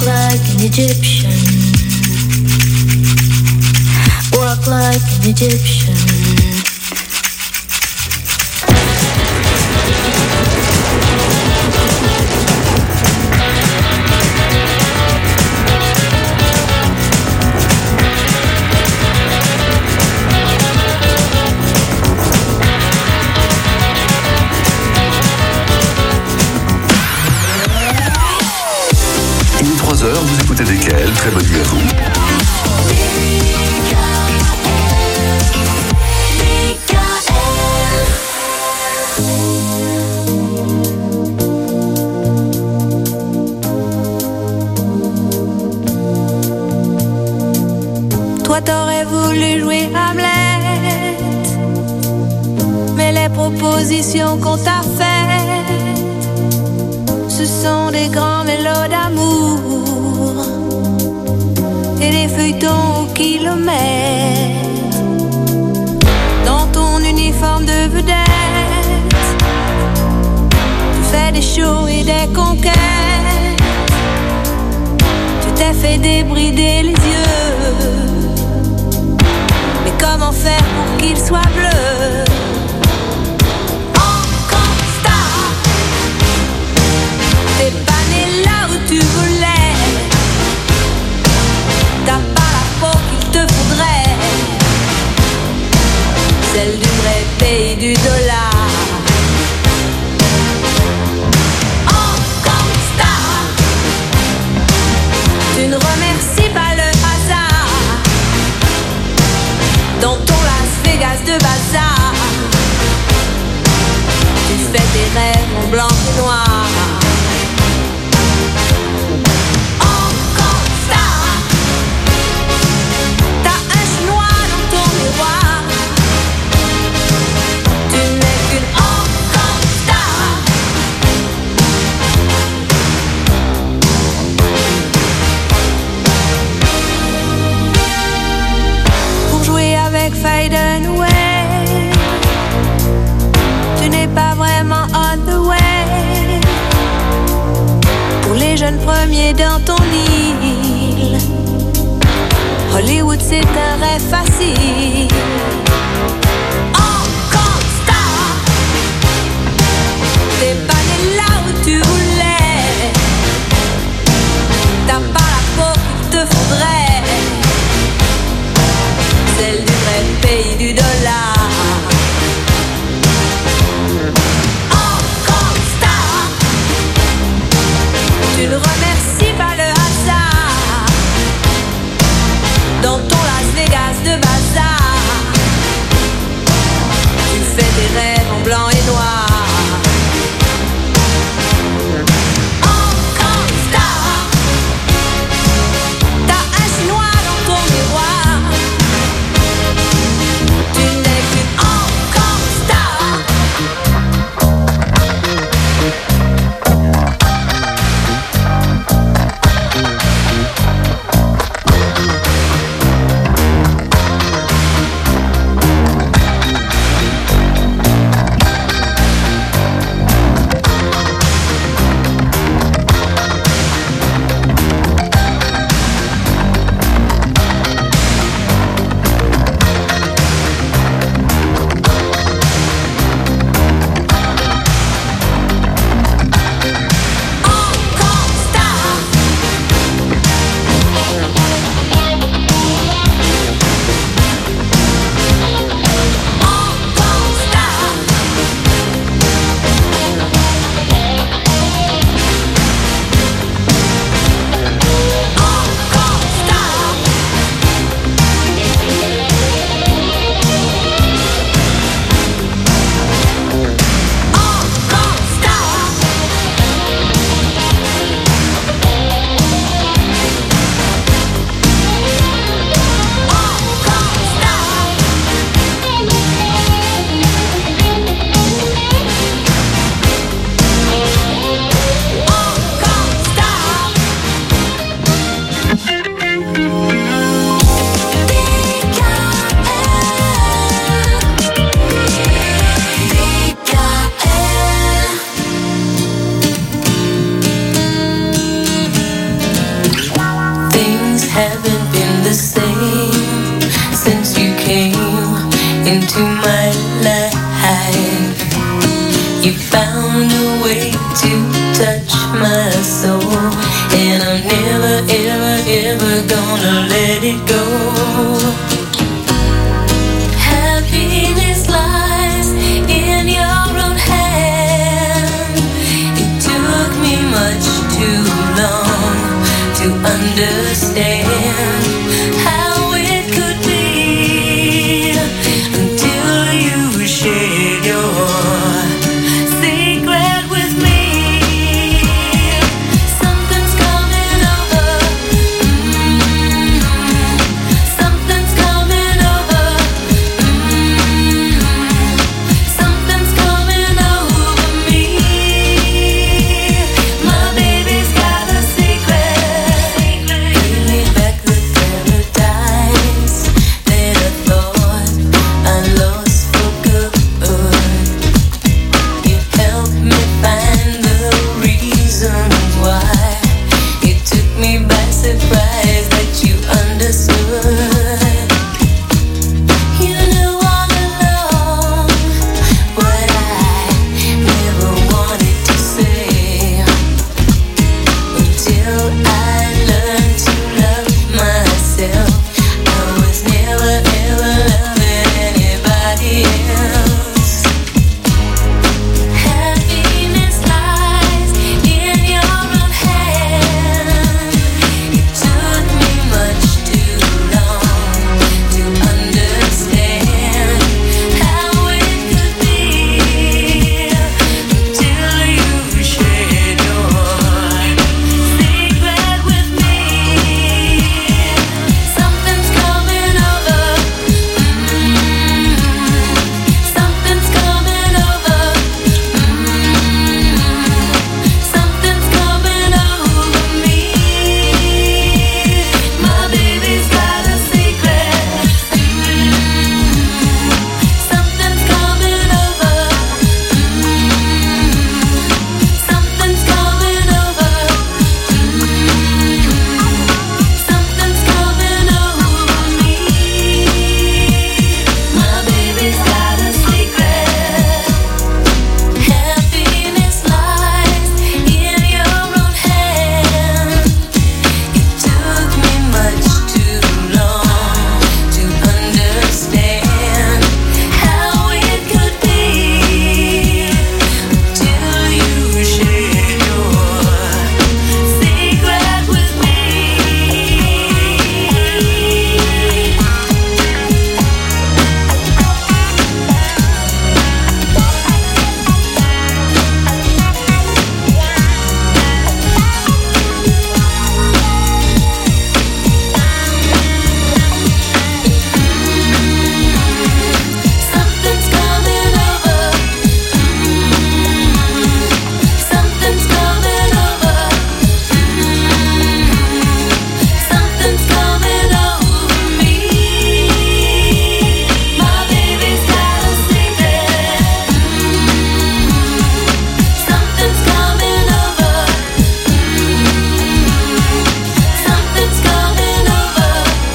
like an Egyptian. Walk like an Egyptian. Vous écoutez DKL, très bonne nuit à vous. Toi t'aurais voulu jouer Hamlet, mais les propositions qu'on t'a faites, ce sont des grands mélos d'amour et des feuilletons au kilomètre. Dans ton uniforme de vedette, tu fais des shows et des conquêtes. Tu t'es fait débrider les yeux, mais comment faire pour qu'ils soient bleus? Encore star, t'es pas né là où tu voulais. T'as pas la peau qu'il te faudrait, celle du vrai pays du dollar. Encore star, tu ne remercies pas le hasard dans ton Las Vegas de bazar. Tu fais tes rêves en blanc et noir. Fade away, tu n'es pas vraiment on the way. Pour les jeunes premiers dans ton île, Hollywood c'est un rêve facile. Encore star, t'es pas né là où tu voulais. T'as pas la peau qu'il te faudrait, celle du vrai pays du dollar. Encore star, tu ne remercies pas le hasard dans ton Las Vegas de bazar. haven't been the same since you came into my life. You found a way to touch my soul, and I'm never, ever, ever gonna let it go. Happiness lies in your own hand. It took me much too long to understand how it could be until you shared your secret with me. Something's coming over. Something's coming over. Something's coming over me. My baby's got a secret. Bring me back the paradise that I thought I lost for good. You helped me find the reasons why. It took me by surprise that you understood. You knew all along what I never wanted to say, until I learned to love myself. I was never ever loving anybody else. Happiness lies in your own hand. It took me much too long to understand how it could be until you shared your secret with me. Something's coming over. Something's coming over. Something's coming over me. My baby's got a secret. Something's coming over. Something's coming over. Something's coming over me. My baby's got a secret. Happiness lies in your own hand. It took me much too long to understand how it could be until you shared your secret with me. Something's coming over. Something's coming over. Something's coming over me. My baby's got a secret. Something's coming over. Something's coming over.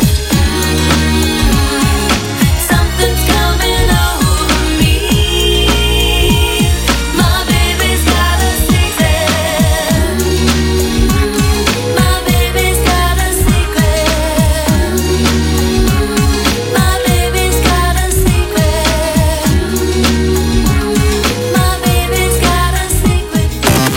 Something's coming over me. My baby's got a secret. My baby's got a secret. My baby's got a secret. My baby's got a secret.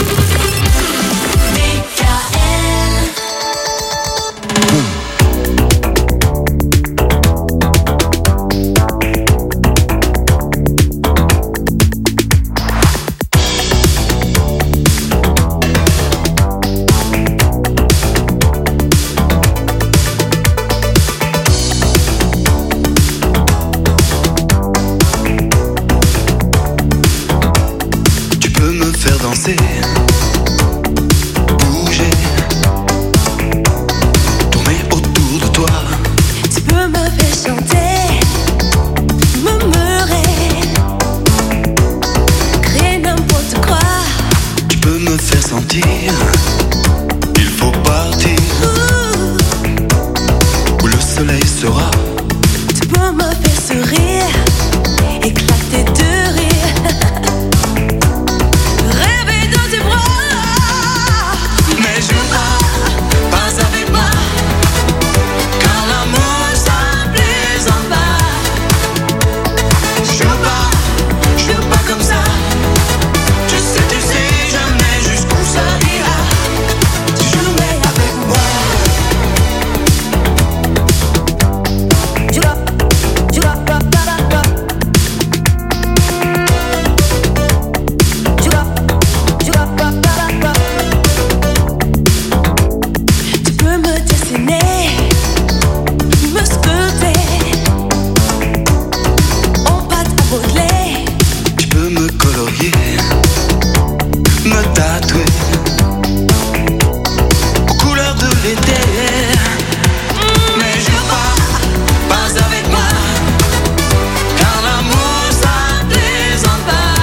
Tu peux me faire danser, bouger, tourner autour de toi. Tu peux me faire chanter, murmurer, créer n'importe quoi. Tu peux me faire sentir, il faut partir. était. Mais je pas avec moi, car l'amour ça plaisante pas.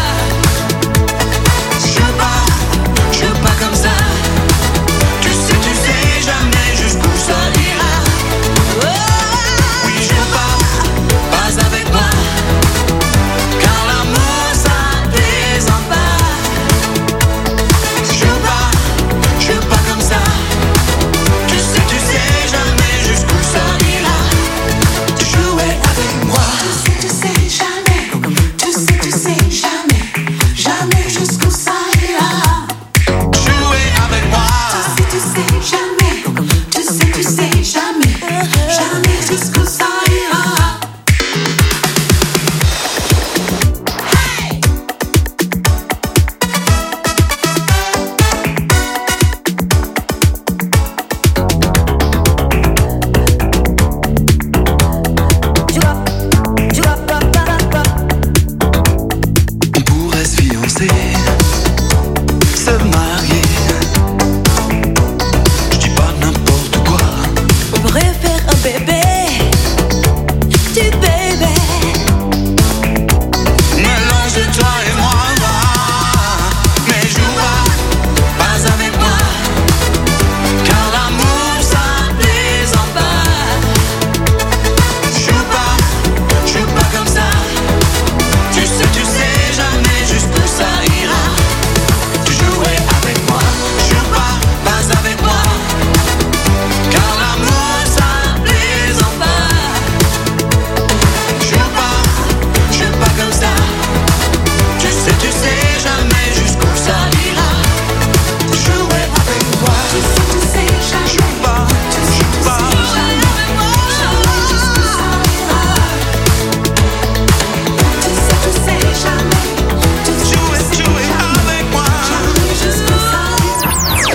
Je pas comme ça. Tu sais jamais jusqu'où ça ira. Oui, je pas avec moi, car l'amour ça plaisante pas. Je pas comme ça. Tu sais jamais jusqu'où ça ira. Tu jouais avec moi. Tu sais jamais. Tu sais jamais. Jamais jusqu'où ça ira. Jouer avec moi. Tu sais jamais. Tu sais jamais. Jamais jusqu'où ça ira. On pourrait se fiancer, se marier. Je dis pas n'importe quoi. On pourrait faire un bébé, du bébé. Mélange de toi et moi. Mais joue pas avec moi, car l'amour ça plaisante pas. Joue pas comme ça. Tu sais jamais jusqu'où ça ira. Tu jouais avec moi. Joue pas avec moi, car l'amour ça plaisante pas. Joue pas comme ça. Tu sais jamais jusqu'où ça ira. Jouer avec moi. Tu sais jamais. Joue pas jamais avec moi. Jamais jusqu'où ça ira. Tu sais jamais. Jouer avec moi. Jamais jusqu'où ça ira.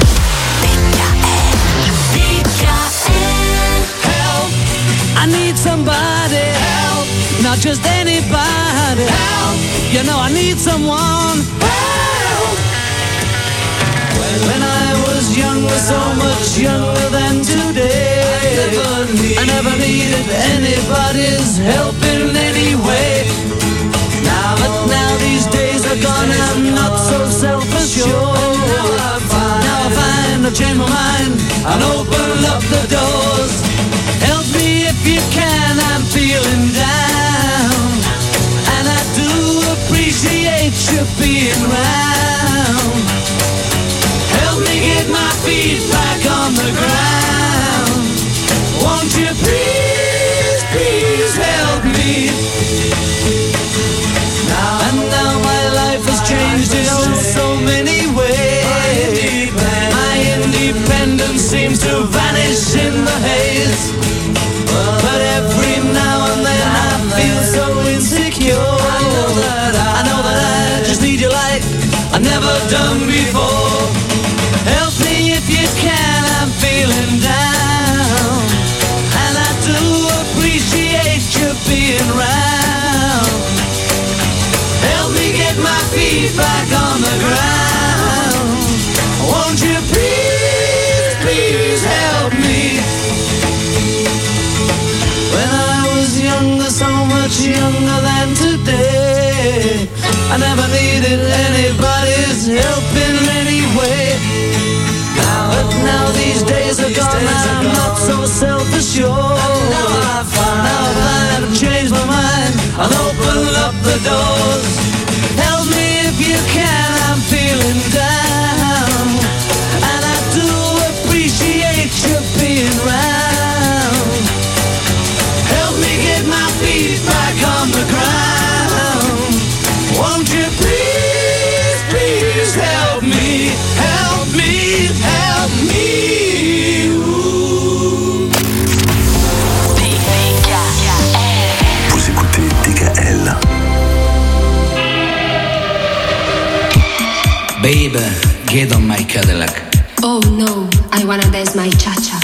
Help! I need somebody. Help! Not just anybody. Help! You know I need someone. Help! When I was younger, so much younger than today, I never needed anybody's help in any way. Now these days are gone, I'm not so self-assured. Now I find I've changed my mind and open up the doors. Help me if you can, I'm feeling down, and I do appreciate you being round. Help me get my feet back on the ground. Won't you please help me? Now my life has changed in so many ways. My independence seems to vanish in the haze. But every now and then I feel so insecure. I know that I just need you like I've never done before. Help me if you can, I'm feeling down, and I do appreciate you being round. Help me get my feet back on the ground. Won't you please help me? When I was younger, so much younger than today, I never needed anybody's help in any way. But now these days are gone, I'm not so self-assured. Now I find I've changed my mind and opened up the doors. Help me if you can, I'm feeling down, and I do appreciate you being round. Help me get my feet back on the ground. Won't you please help me? Help me, help me. Ooh. Vous écoutez DKL. Baby, get on my Cadillac. Oh no, I wanna dance my cha-cha.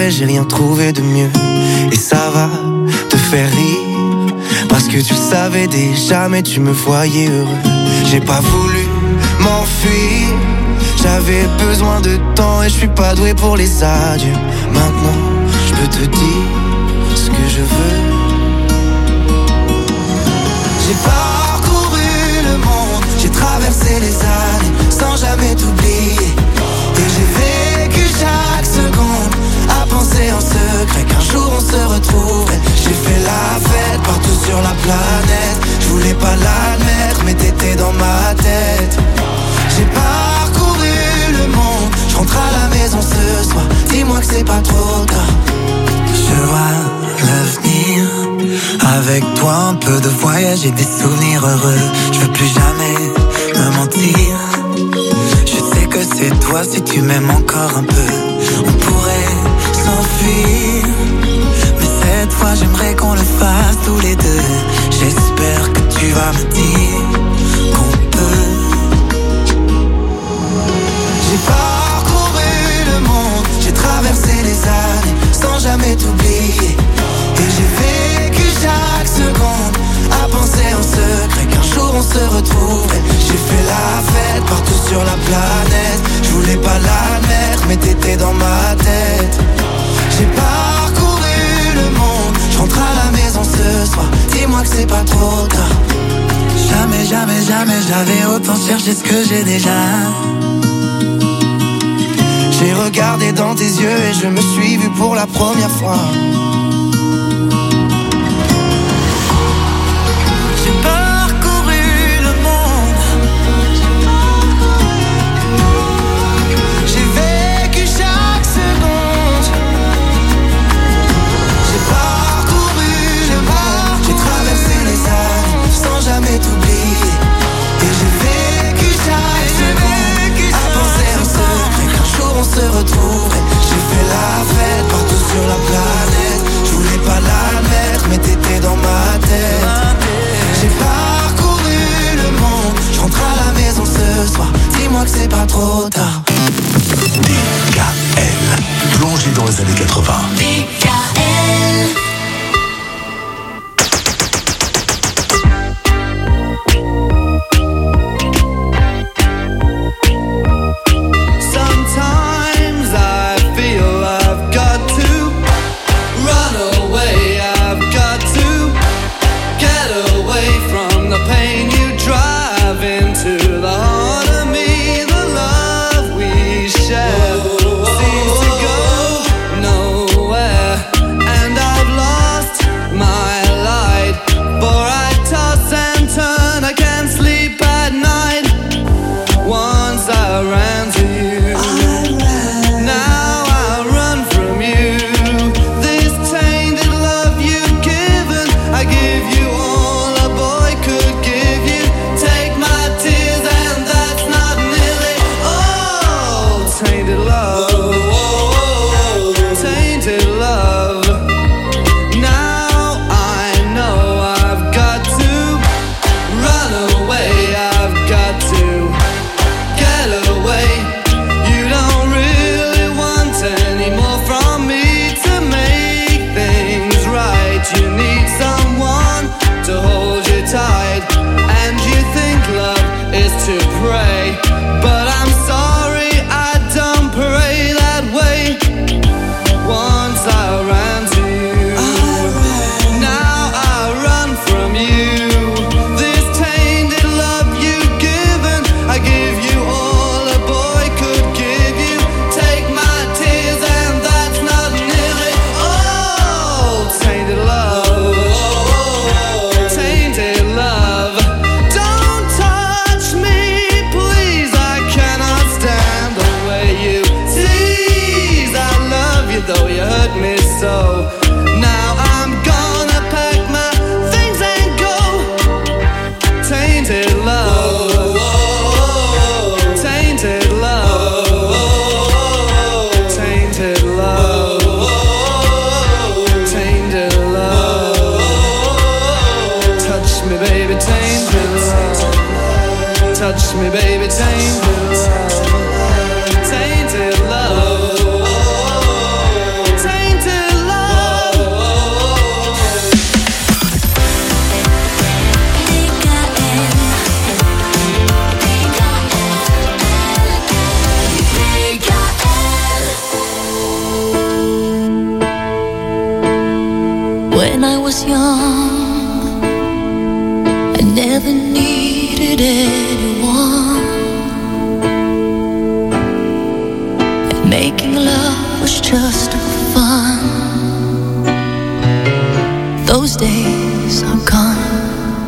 vrai, j'ai rien trouvé de mieux. Et ça va te faire rire, parce que tu le savais déjà, mais tu me voyais heureux. J'ai pas voulu m'enfuir, j'avais besoin de temps et je suis pas doué pour les adieux. Maintenant, je peux te dire ce que je veux. J'ai parcouru le monde, j'ai traversé les années sans jamais t'oublier. Et j'ai vécu chaque seconde à penser en secret qu'un jour on se retrouverait. J'ai fait la fête partout sur la planète, je voulais pas l'admettre mais t'étais dans ma tête. J'ai parcouru le monde, je rentre à la maison ce soir, dis-moi que c'est pas trop tard. Je vois l'avenir, avec toi un peu de voyage et des souvenirs heureux. Je veux plus jamais me mentir, je sais que c'est toi si tu m'aimes encore un peu. On pourrait s'enfuir, mais cette fois j'aimerais qu'on le fasse tous les deux. J'espère que tu vas me dire qu'on peut. J'ai parcouru le monde, j'ai traversé les années sans jamais t'oublier. Et j'ai vécu chaque seconde à penser en secret qu'un jour on se retrouverait. J'ai fait la fête partout sur la planète, je voulais pas l'admettre mais t'étais dans ma tête. J'ai parcouru le monde, je rentre à la maison ce soir, dis-moi que c'est pas trop tard. Jamais, jamais, jamais j'avais autant cherché ce que j'ai déjà. J'ai regardé dans tes yeux et je me suis vu pour la première fois. J'ai parcouru le monde, j'ai vécu chaque seconde. J'ai parcouru le monde, j'ai traversé les années sans jamais t'oublier. Et j'ai vécu chaque seconde à penser en secret qu'un jour on se retrouverait. J'ai fait la fête partout sur la planète, je voulais pas l'admettre mais t'étais dans ma tête. J'ai parcouru le monde, je rentre à la maison ce soir, dis-moi que c'est pas trop tard. DKL, plongé dans les années 80. DKL. Sometimes I feel I've got to run away, I've got to get away from the pain you drive into the heart of me. The love we share seems to go nowhere, and I've lost my light, for I toss and turn, I can't sleep at night. Once I ran to you, now I run from you. This tainted love you've given, I give you all a boy could give you. Take my tears and that's not nearly all. Tainted love, tainted love. Now I know I've got to run away, I've got to get away. You don't really want any more from me to make things right. You need someone to hold you tight, and you think love is to pray, but I'm sorry, I don't pray that way. Once I ran to you, now I run from you. This tainted love you've given, I give you all a boy could give you. Take my tears and that's not nearly all. Tainted love, tainted love. Don't touch me, please, I cannot stand the way you tease. I love you though you hurt me so. Now I'm gonna pack my things and go. Tainted love, tainted love, tainted love, tainted love. Touch me, baby, tainted love. Touch me, baby, tainted love. Tainted love. never needed anyone, and making love was just fun. Those days are gone.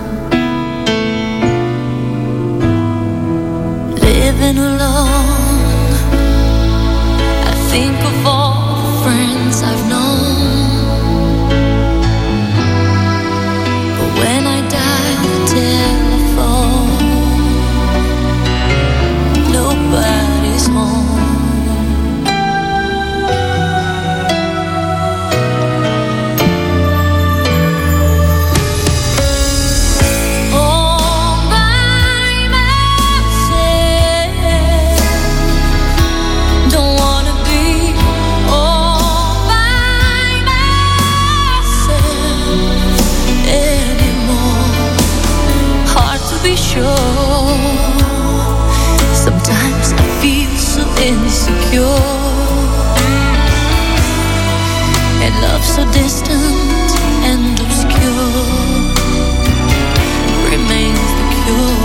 Living alone, I think of all the friends I've known, but when I dial the telephone, nobody's home. Sometimes I feel so insecure, and love so distant and obscure remains the cure.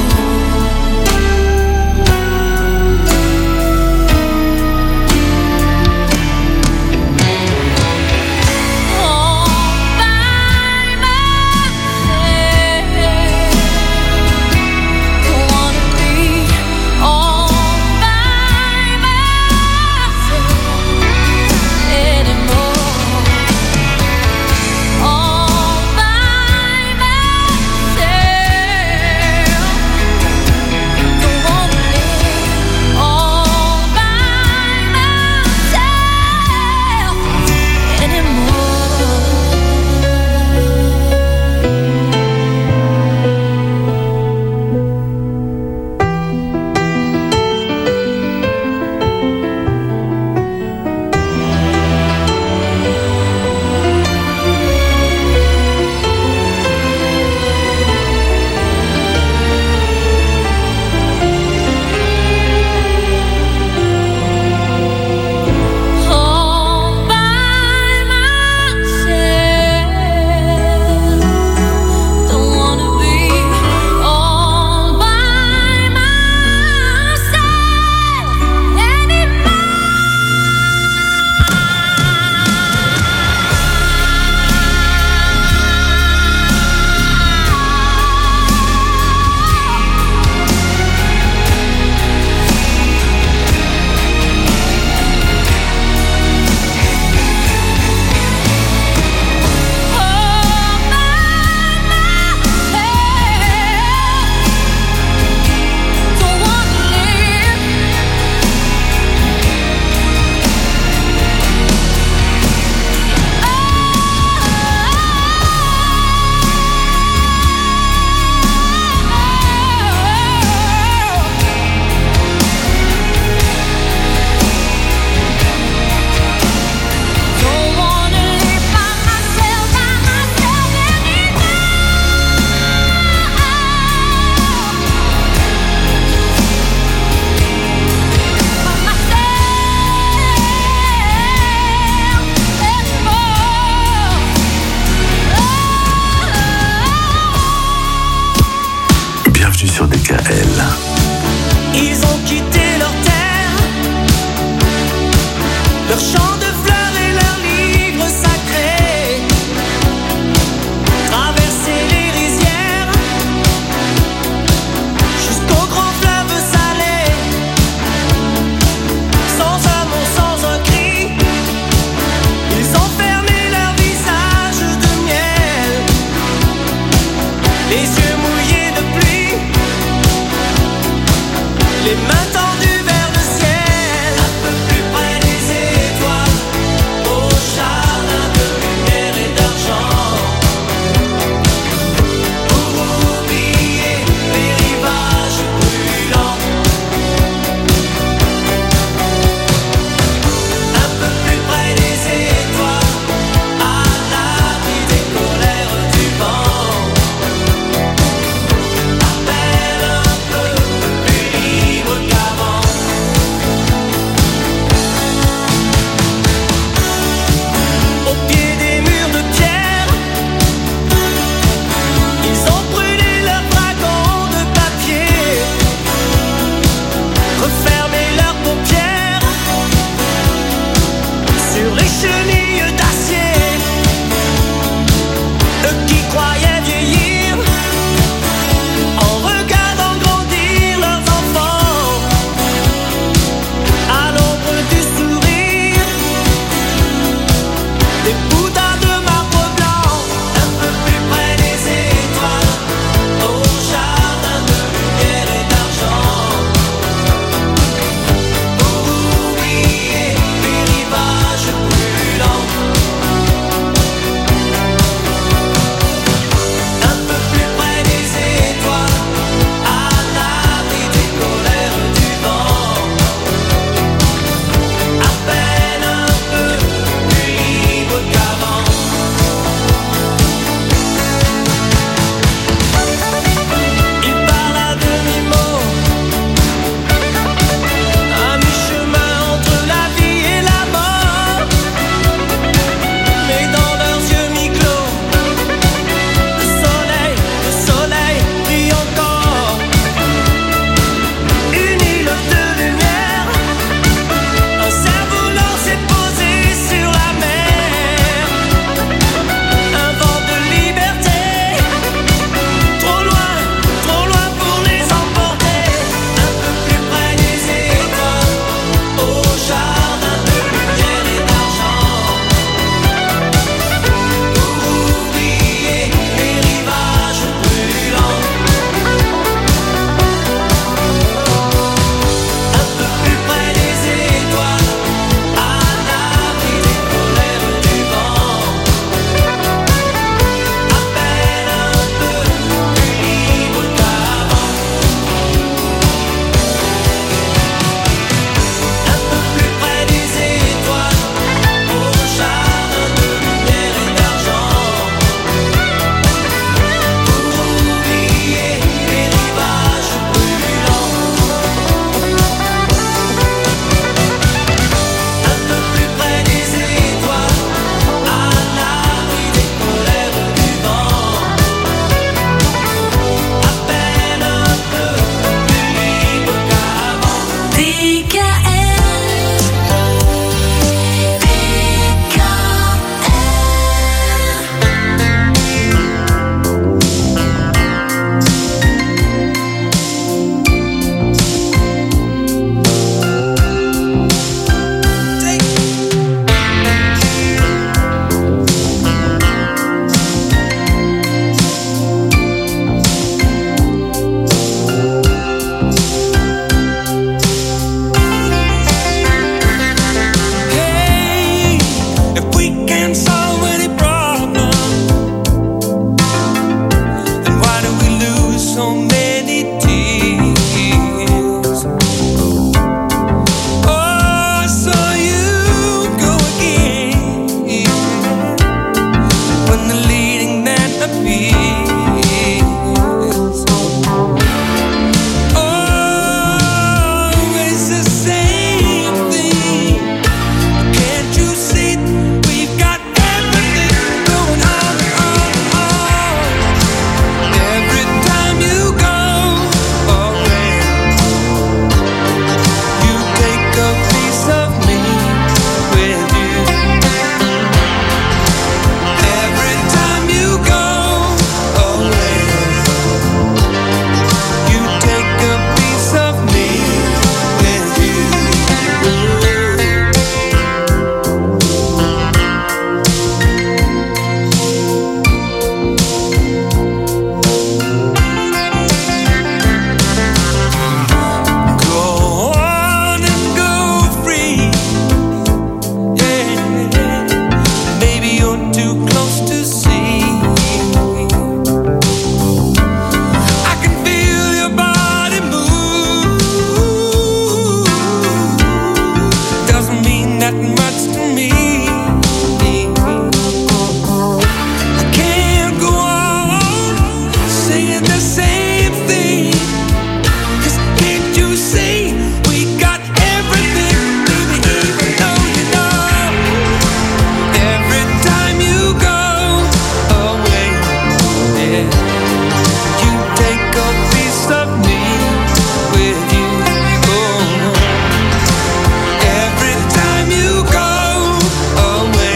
same thing. 'Cause can't you see we got everything, baby, even though you know every time you go away, yeah, you take a piece of me with you. Oh, every time you go away,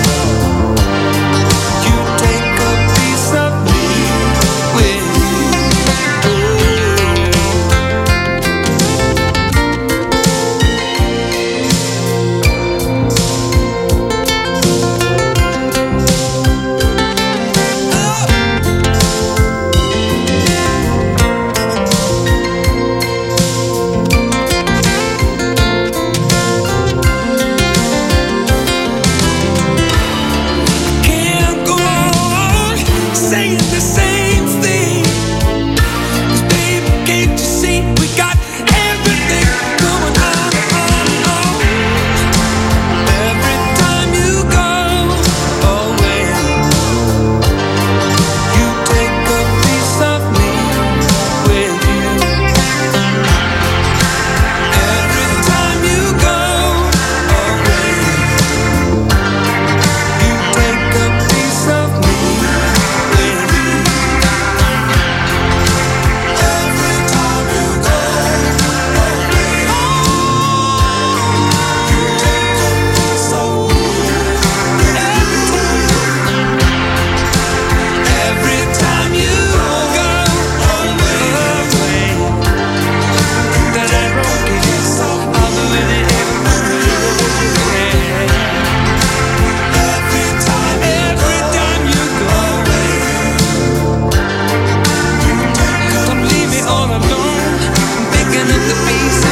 you take a piece of me with you. Can't go on saying the same thing. 'Cause baby, can't you see we got everything going on. Every time you go away, you take a piece of me with you. Every time you go away, you take a piece of me with you. Every time you go away, you take a piece of me. Every time you go away, that I broke it, I'll do it every time you go away, don't leave me all alone. I'm picking up the pieces.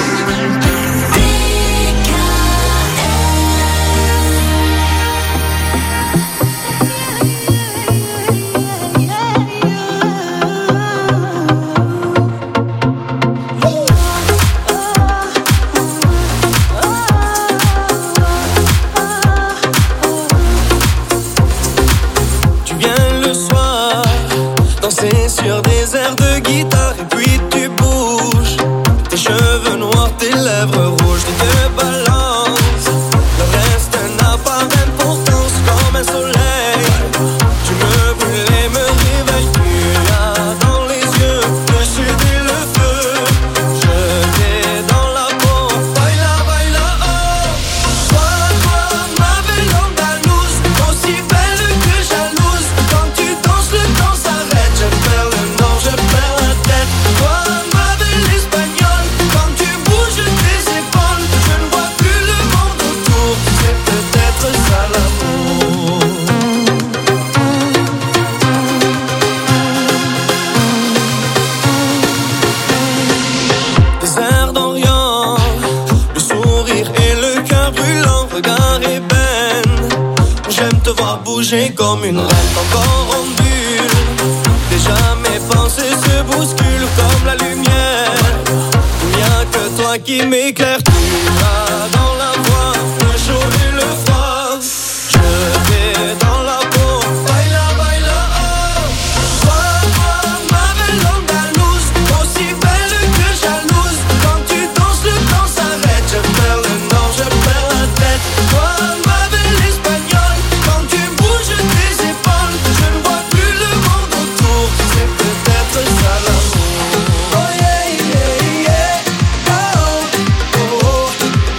Tu viens le soir, danser sur des airs de guitare et puis tu bouges. Tes cheveux noirs, tes lèvres rouges, tes yeux balancent. Le reste n'a pas d'importance comme un soleil. Tu me brûles et me réveilles. Tu as dans les yeux le sud et le feu. Je t'ai dans la peau. Baila, baila, oh. Toi, ma belle andalouse, aussi belle que jalouse. Quand tu danses, le temps s'arrête. Je perds le nord, je perds la tête. Toi, ma belle espagnole, quand tu bouges tes épaules, je ne vois plus le monde autour. C'est peut-être ça l'amour. Des airs d'Orient, le sourire et le cœur brûlant, regard ébène. J'aime te voir bouger comme une reine, encore en bulle. Déjà mes pensées se bousculent comme la lumière. Il n'y a que toi qui m'éclaire. Tu as dans la voix le chaud et le froid. Je t'ai dans la peau. Baila, baila, oh. Toi, ma belle andalouse, aussi belle que jalouse. Quand tu danses, le temps s'arrête. Je perds le nord, je perds la tête. Toi, ma belle espagnole, quand tu bouges tes épaules, je ne vois plus le monde autour. C'est peut-être ça l'amour. Oh yeah, yeah, yeah. Oh, oh, oh.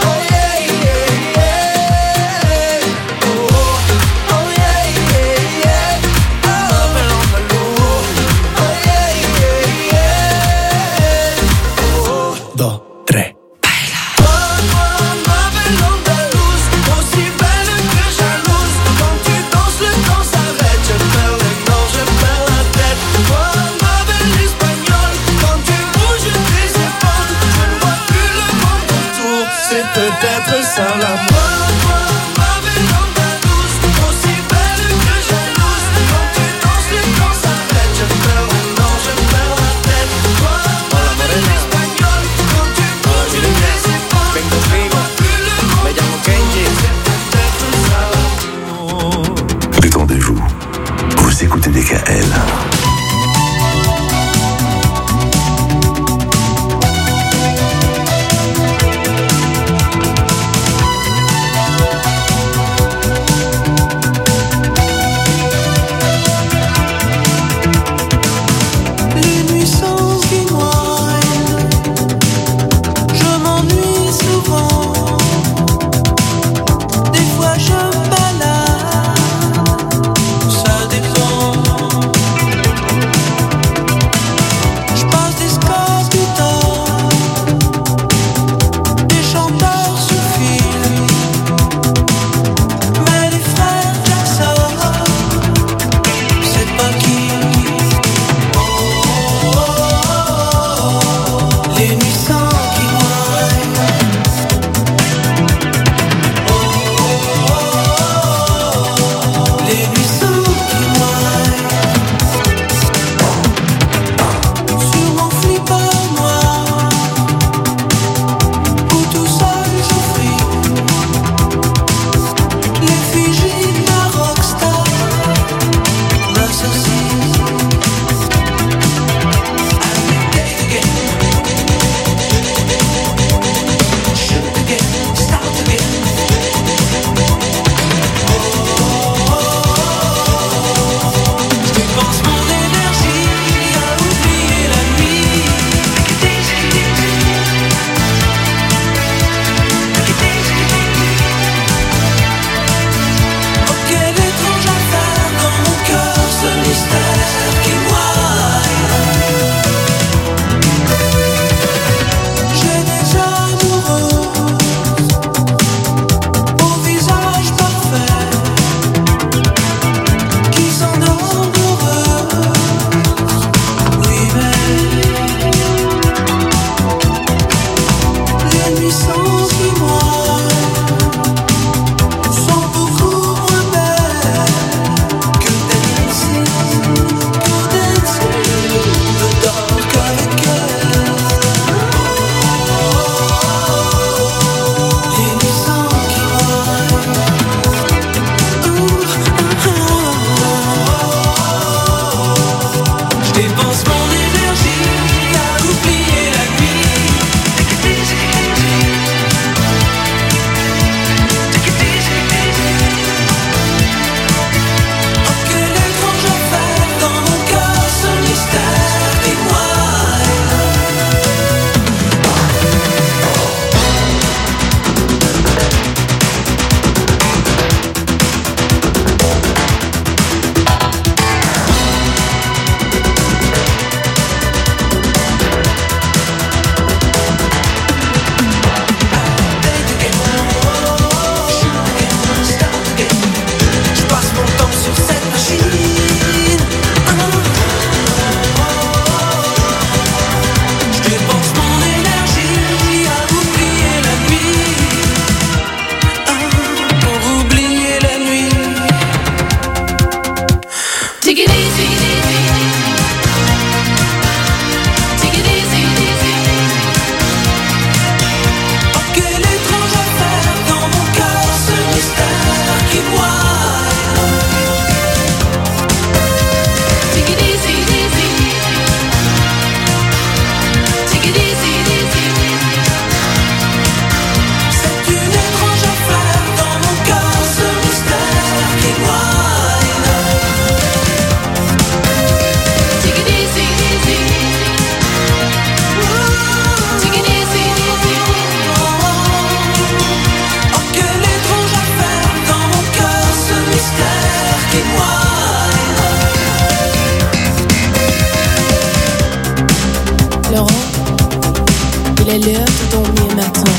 Laurent, il est l'heure de dormir maintenant.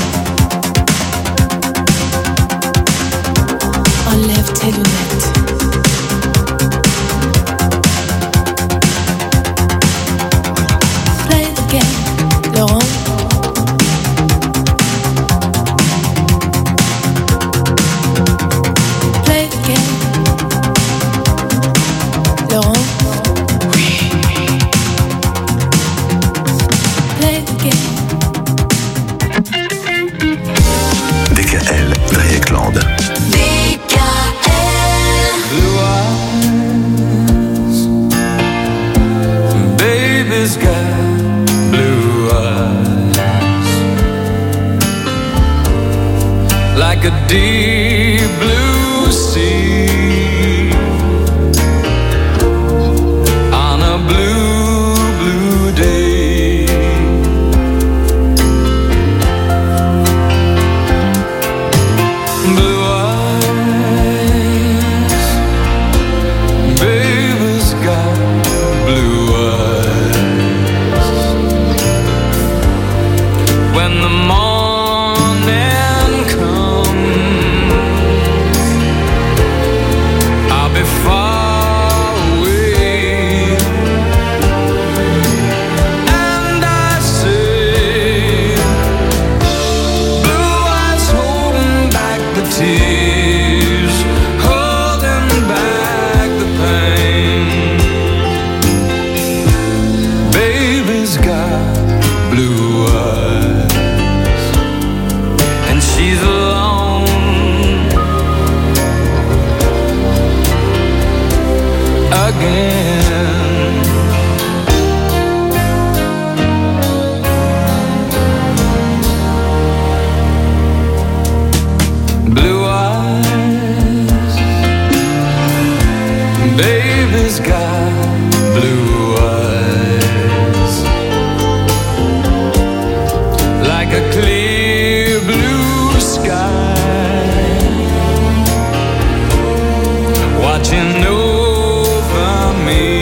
Enlève tes lunettes. Play the game, Laurent. Play the game, Laurent. Play the game. DKL, Dreieckland. Blue eyes, baby's got blue eyes, like a deep blue sea on a blue, blue day. Blue eyes, baby's got blue eyes. When the morning comes, I'll be far away, and I say, blue eyes holding back the tears, holding back the pain. Baby's got blue eyes, and she's alone again. Blue eyes, baby's got blue eyes, like a clear blue sky, watching over me.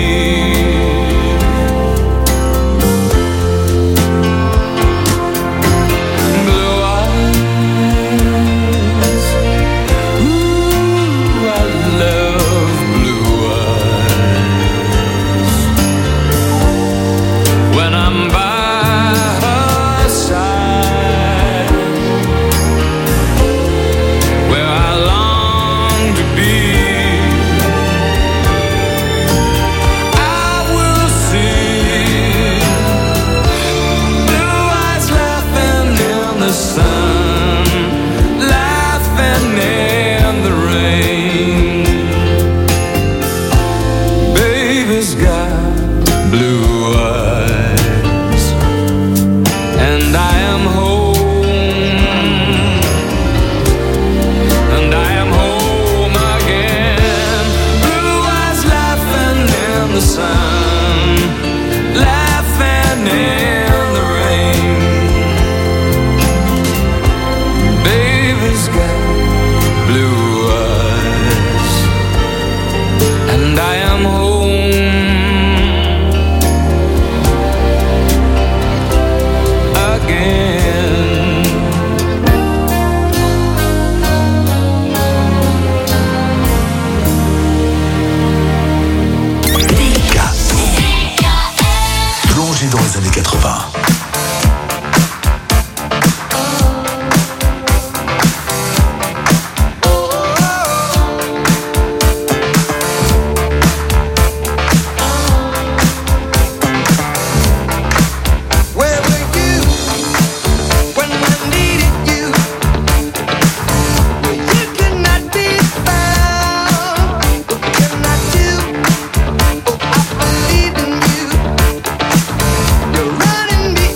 Blue eyes, ooh, I love blue eyes. When I'm by her side, where I long to be, I will see blue eyes laughing in the sun, laughing in the rain. Baby's got blue eyes, and I am home, and I am home again. Blue eyes laughing in the sun, laughing in the rain. Baby's got blue eyes, and I am home again. Plongé dans les années 80. Where were you when I needed you? Well, you could not be found. What can I do? Oh, I believe in you. You're running me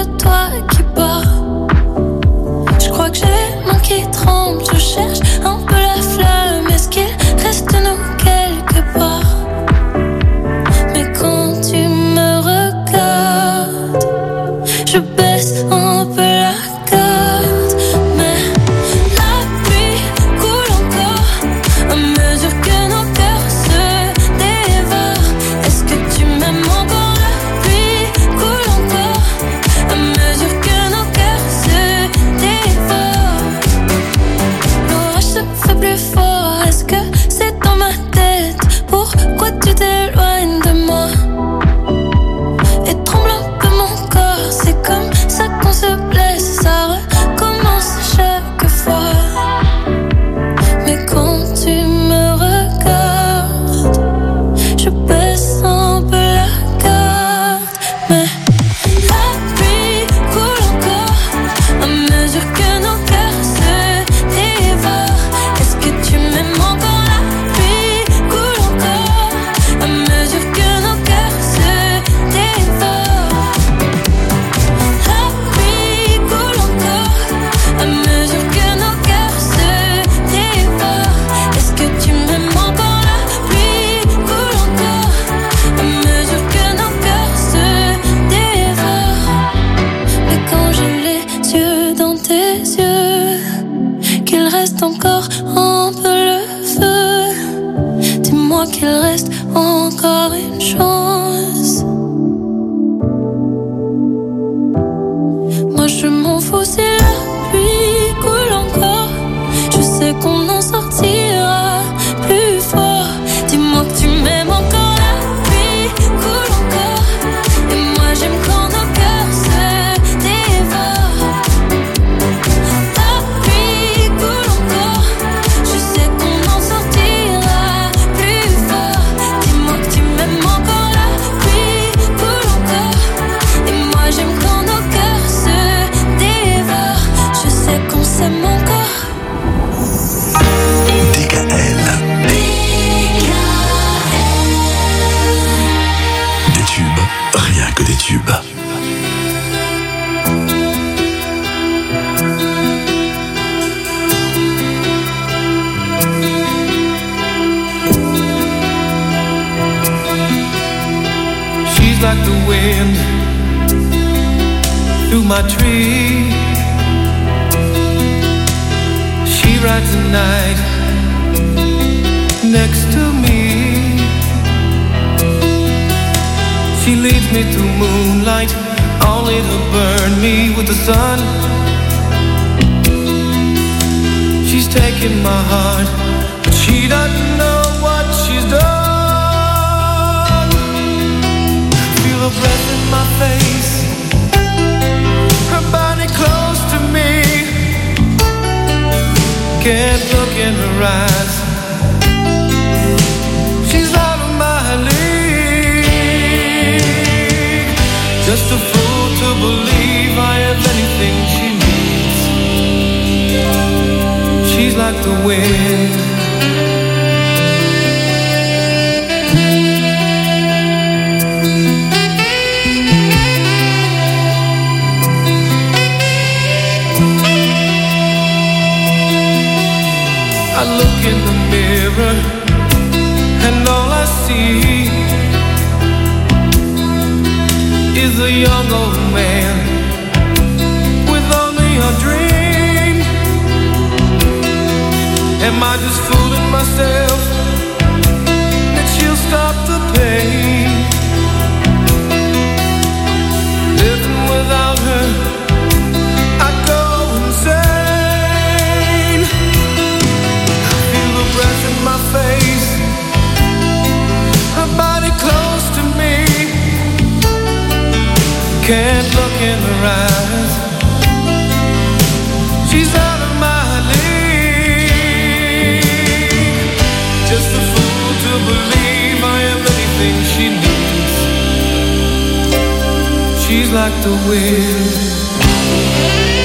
toi qui pars. Je crois que j'ai mon qui tremble, je cherche un peu la flamme. Est-ce qu'il reste de nous quelque part? Mais quand tu me regardes, je baisse un peu la garde. Mais la pluie coule encore à mesure que nos cœurs se dévorent. Est-ce que tu m'aimes encore? La pluie coule encore à mesure que nos cœurs se dévorent. L'orage se fait plus fort. Est-ce que c'est dans ma tête? Pourquoi tu t'éloignes de moi? Et tremble un peu mon corps. C'est comme ça qu'on se blesse. Ça recommence chaque fois. Mais quand tu me regardes, je baisse un peu la garde. Mais la pluie coule encore à mesure que nos cœurs se dévorent. Est-ce que tu m'aimes encore? La pluie coule encore à mesure que nos cœurs se dévorent. La pluie coule encore à mesure que nos cœurs se dévorent. Est-ce que tu m'aimes encore? La pluie coule encore à mesure que nos cœurs se dévorent. Mais quand j'ai les yeux dans tes yeux, qu'il reste encore un peu le feu. Dis-moi qu'il reste encore une chance. Moi je m'en fous si la pluie coule encore. Je sais qu'on en sortira plus fort. Dis-moi que tu m'aimes encore. La pluie coule encore. Et moi j'aime quand nos cœurs se dévorent. La pluie coule encore. Je sais qu'on en sortira plus fort. Dis-moi que tu m'aimes encore. La pluie coule encore. Et moi j'aime quand nos cœurs se dévorent. Je sais qu'on s'aime encore. DKL. Des tubes, rien que des tubes. She's like the wind through my tree. She rides the night next to me. She leads me through moonlight, only to burn me with the sun. She's taking my heart, but she doesn't know what she's done. Feel her breath in my face, her body close to me. Can't look in her eyes, she's out of my league. Just a fool to believe I have anything she needs. She's like the wind. I look in the mirror and all I see is a young old man with only a dream. Am I just fooling myself that she'll stop the pain? Living without her, I go insane. Feel the breath in my face, her body close to me. Can't look in her eyes, she's out of my league. Just a fool to believe I am anything she needs. She's like the wind.